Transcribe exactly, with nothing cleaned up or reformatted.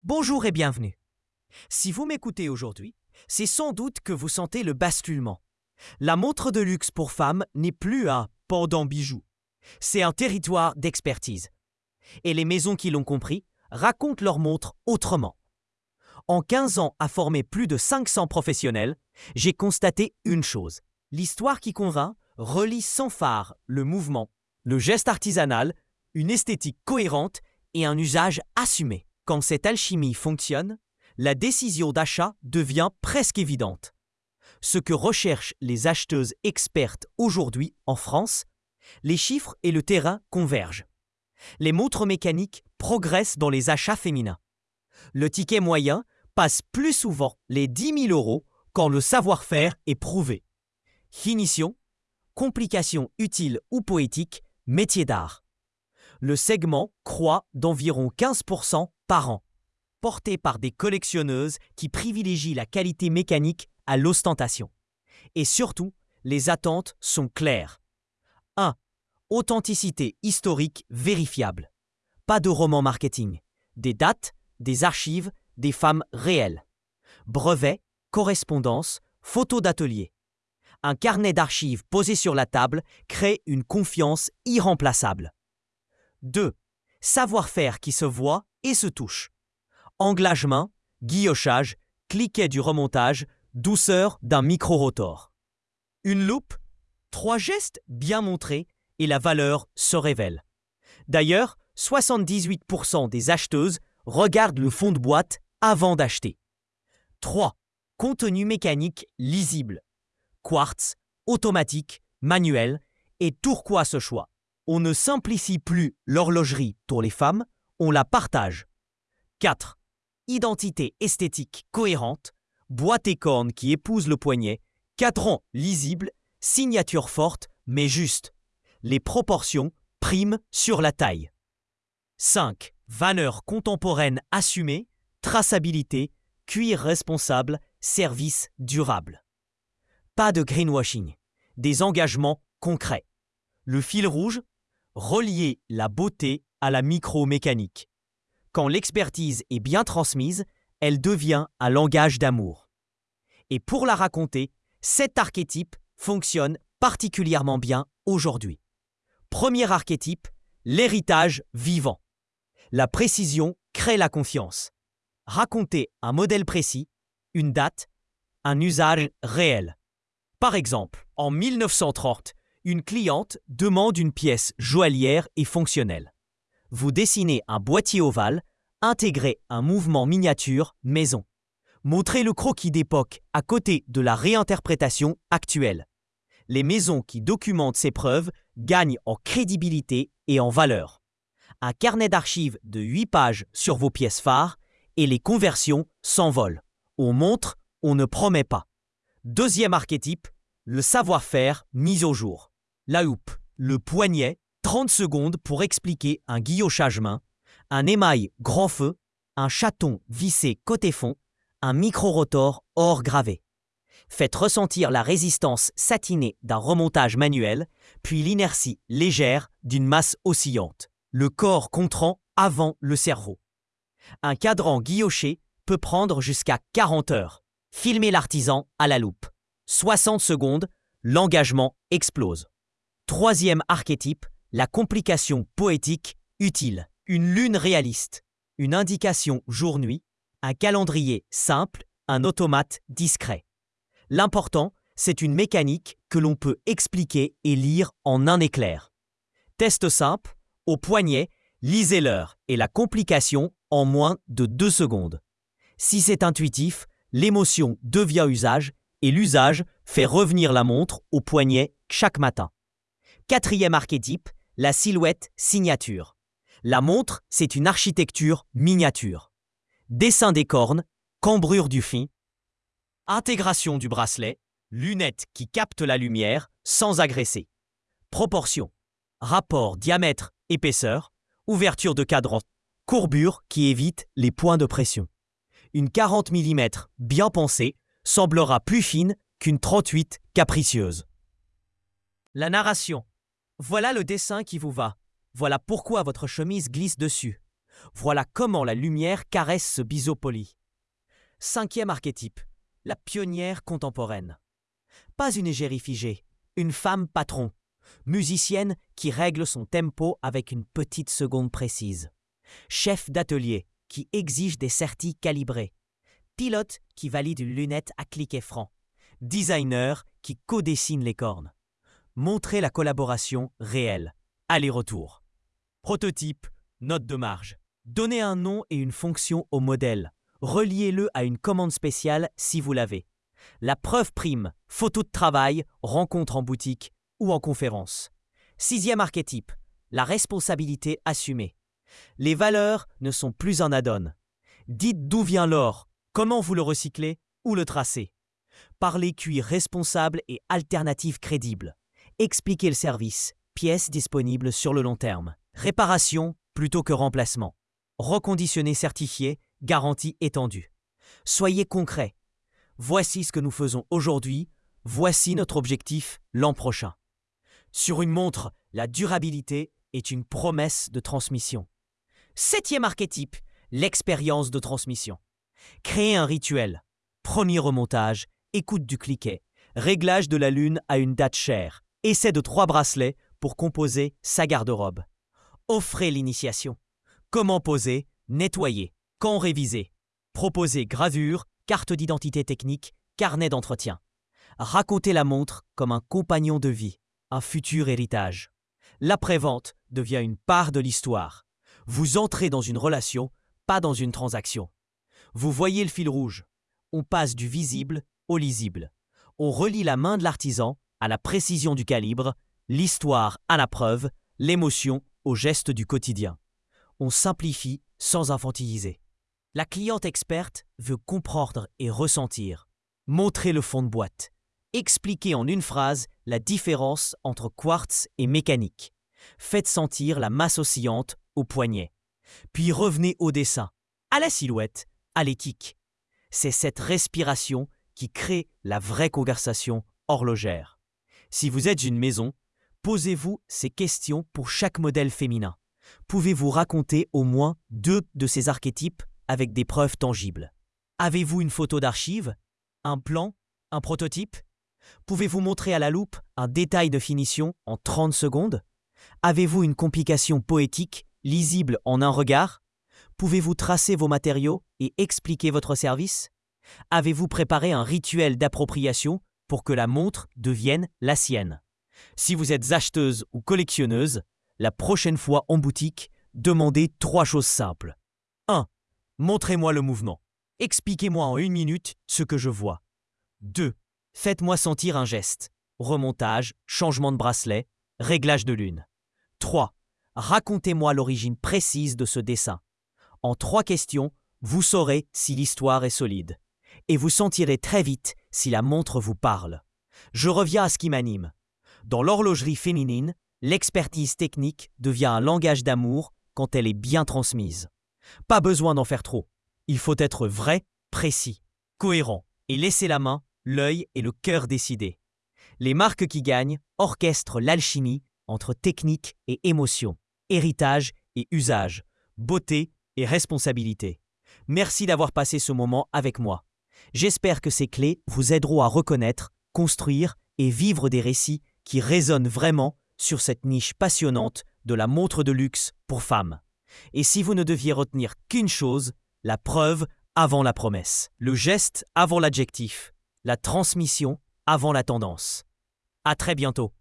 Bonjour et bienvenue. Si vous m'écoutez aujourd'hui, c'est sans doute que vous sentez le basculement. La montre de luxe pour femmes n'est plus un pendant bijou. C'est un territoire d'expertise. Et les maisons qui l'ont compris racontent leur montre autrement. En quinze ans à former plus de cinq cents professionnels, j'ai constaté une chose. L'histoire qui convainc relie sans phare le mouvement, le geste artisanal, une esthétique cohérente et un usage assumé. Quand cette alchimie fonctionne, la décision d'achat devient presque évidente. Ce que recherchent les acheteuses expertes aujourd'hui en France, les chiffres et le terrain convergent. Les montres mécaniques progressent dans les achats féminins. Le ticket moyen passe plus souvent les dix mille euros quand le savoir-faire est prouvé. Finition, complications utiles ou poétiques, métier d'art. Le segment croît d'environ quinze pour cent par an, porté par des collectionneuses qui privilégient la qualité mécanique à l'ostentation. Et surtout, les attentes sont claires. un. Authenticité historique vérifiable. Pas de roman marketing. Des dates, des archives, des femmes réelles. Brevets, correspondances, photos d'atelier. Un carnet d'archives posé sur la table crée une confiance irremplaçable. deux. Savoir-faire qui se voit et se touche. Englagement, guillochage, cliquet du remontage, douceur d'un micro-rotor. Une loupe, trois gestes bien montrés et la valeur se révèle. D'ailleurs, soixante-dix-huit pour cent des acheteuses regardent le fond de boîte avant d'acheter. trois. Contenu mécanique lisible. Quartz, automatique, manuel et turquoise ce choix. On ne simplifie plus l'horlogerie pour les femmes, on la partage. quatre. Identité esthétique cohérente, boîte et corne qui épouse le poignet, cadran lisible, signature forte mais juste. Les proportions priment sur la taille. cinq. Valeur contemporaine assumée, traçabilité, cuir responsable, service durable. Pas de greenwashing, des engagements concrets. Le fil rouge, relier la beauté à la micro-mécanique. Quand l'expertise est bien transmise, elle devient un langage d'amour. Et pour la raconter, cet archétype fonctionne particulièrement bien aujourd'hui. Premier archétype, l'héritage vivant. La précision crée la confiance. Raconter un modèle précis, une date, un usage réel. Par exemple, en mille neuf cent trente, une cliente demande une pièce joaillière et fonctionnelle. Vous dessinez un boîtier ovale, intégrez un mouvement miniature maison. Montrez le croquis d'époque à côté de la réinterprétation actuelle. Les maisons qui documentent ces preuves gagnent en crédibilité et en valeur. Un carnet d'archives de huit pages sur vos pièces phares et les conversions s'envolent. On montre, on ne promet pas. Deuxième archétype, le savoir-faire mis au jour. La houppe, le poignet, trente secondes pour expliquer un guillochage main, un émail grand feu, un chaton vissé côté fond, un micro-rotor or gravé. Faites ressentir la résistance satinée d'un remontage manuel, puis l'inertie légère d'une masse oscillante. Le corps contrant avant le cerveau. Un cadran guilloché peut prendre jusqu'à quarante heures. Filmez l'artisan à la loupe. soixante secondes, l'engagement explose. Troisième archétype, la complication poétique utile. Une lune réaliste, une indication jour-nuit, un calendrier simple, un automate discret. L'important, c'est une mécanique que l'on peut expliquer et lire en un éclair. Test simple, au poignet, lisez l'heure et la complication en moins de deux secondes. Si c'est intuitif, l'émotion devient usage et l'usage fait revenir la montre au poignet chaque matin. Quatrième archétype, la silhouette signature. La montre, c'est une architecture miniature. Dessin des cornes, cambrure du fin, intégration du bracelet, lunettes qui captent la lumière sans agresser. Proportion, rapport diamètre-épaisseur, ouverture de cadran, courbure qui évite les points de pression. Une quarante millimètres bien pensée semblera plus fine qu'une trente-huit capricieuse. La narration. Voilà le dessin qui vous va. Voilà pourquoi votre chemise glisse dessus. Voilà comment la lumière caresse ce biseau poli. Cinquième archétype, la pionnière contemporaine. Pas une égérie figée, une femme patron, musicienne qui règle son tempo avec une petite seconde précise. Chef d'atelier qui exige des sertis calibrés. Pilote qui valide une lunette à cliquet franc. Designer qui co-dessine les cornes. Montrez la collaboration réelle. Aller-retour. Prototype, note de marge. Donnez un nom et une fonction au modèle. Reliez-le à une commande spéciale si vous l'avez. La preuve prime, photo de travail, rencontre en boutique ou en conférence. Sixième archétype, la responsabilité assumée. Les valeurs ne sont plus un add-on. Dites d'où vient l'or, comment vous le recyclez ou le tracez. Parlez cuir responsable et alternative crédible. Expliquez le service, pièces disponibles sur le long terme. Réparation plutôt que remplacement. Reconditionné certifié, garantie étendue. Soyez concret. Voici ce que nous faisons aujourd'hui, voici notre objectif l'an prochain. Sur une montre, la durabilité est une promesse de transmission. Septième archétype, l'expérience de transmission. Créez un rituel. Premier remontage, écoute du cliquet, réglage de la lune à une date chère, essai de trois bracelets pour composer sa garde-robe. Offrez l'initiation. Comment poser, nettoyer, quand réviser. Proposez gravure, carte d'identité technique, carnet d'entretien. Racontez la montre comme un compagnon de vie, un futur héritage. L'après-vente devient une part de l'histoire. Vous entrez dans une relation, pas dans une transaction. Vous voyez le fil rouge. On passe du visible au lisible. On relie la main de l'artisan à la précision du calibre, l'histoire à la preuve, l'émotion au geste du quotidien. On simplifie sans infantiliser. La cliente experte veut comprendre et ressentir. Montrez le fond de boîte. Expliquez en une phrase la différence entre quartz et mécanique. Faites sentir la masse oscillante au poignet. Puis revenez au dessin, à la silhouette, à l'éthique. C'est cette respiration qui crée la vraie conversation horlogère. Si vous êtes une maison, posez-vous ces questions pour chaque modèle féminin. Pouvez-vous raconter au moins deux de ces archétypes avec des preuves tangibles? Avez-vous une photo d'archive? Un plan? Un prototype? Pouvez-vous montrer à la loupe un détail de finition en trente secondes? Avez-vous une complication poétique, lisible en un regard? Pouvez-vous tracer vos matériaux et expliquer votre service? Avez-vous préparé un rituel d'appropriation pour que la montre devienne la sienne? Si vous êtes acheteuse ou collectionneuse, la prochaine fois en boutique, demandez trois choses simples. un. Montrez-moi le mouvement. Expliquez-moi en une minute ce que je vois. deux. Faites-moi sentir un geste. Remontage, changement de bracelet, réglage de lune. trois. Racontez-moi l'origine précise de ce dessin. En trois questions, vous saurez si l'histoire est solide. Et vous sentirez très vite si la montre vous parle. Je reviens à ce qui m'anime. Dans l'horlogerie féminine, l'expertise technique devient un langage d'amour quand elle est bien transmise. Pas besoin d'en faire trop. Il faut être vrai, précis, cohérent et laisser la main, l'œil et le cœur décider. Les marques qui gagnent orchestrent l'alchimie entre technique et émotion, héritage et usage, beauté et responsabilité. Merci d'avoir passé ce moment avec moi. J'espère que ces clés vous aideront à reconnaître, construire et vivre des récits qui résonnent vraiment sur cette niche passionnante de la montre de luxe pour femmes. Et si vous ne deviez retenir qu'une chose, la preuve avant la promesse, le geste avant l'adjectif, la transmission avant la tendance. À très bientôt.